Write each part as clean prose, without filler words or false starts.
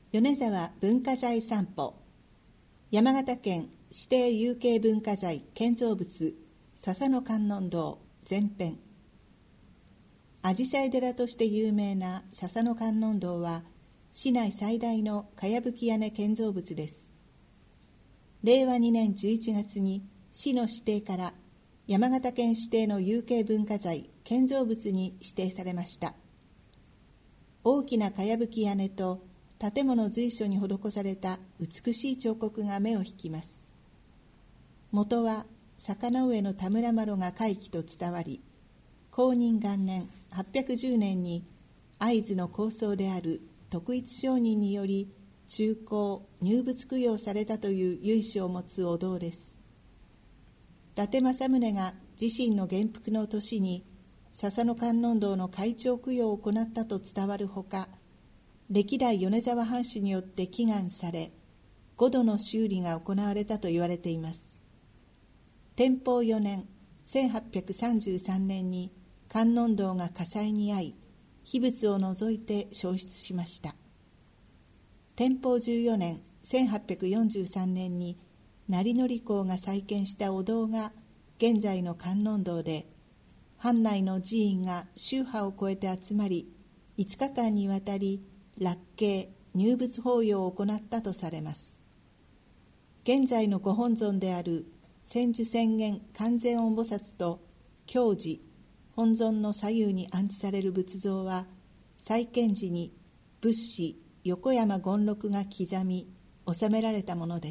米沢文化財散歩。山形県指定有形文化財建造物笹野観音堂前編。紫陽花寺として有名な笹野観音堂は市内最大のかやぶき屋根建造物です。令和2年11月に市の指定から山形県指定の有形文化財建造物に指定されました。大きなかやぶき屋根と建物随所に施された美しい彫刻が目を引きます。元は坂上の田村麻呂が開基と伝わり、公認元年810年に会津の高僧である徳一上人により中興入仏供養されたという由緒を持つお堂です。伊達政宗が自身の元服の年に笹野観音堂の開帳供養を行ったと伝わるほか、歴代米沢藩主によって祈願され、5度の修理が行われたと言われています。天保4年1833年に観音堂が火災に遭い、秘仏を除いて焼失しました。天保14年1843年に成則公が再建したお堂が現在の観音堂で、藩内の寺院が宗派を超えて集まり、5日間にわたり楽慶入仏法要を行ったとされます。現在のご本尊である千手千眼観世音菩薩と教寺本尊の左右に安置される仏像は、再建時に仏師横山権六が刻み収められたものです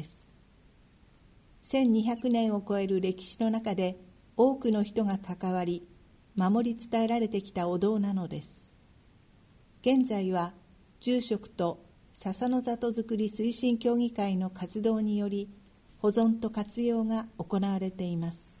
。1200年を超える歴史の中で多くの人が関わり守り伝えられてきたお堂なのです。現在は住職と笹野里づくり推進協議会の活動により保存と活用が行われています。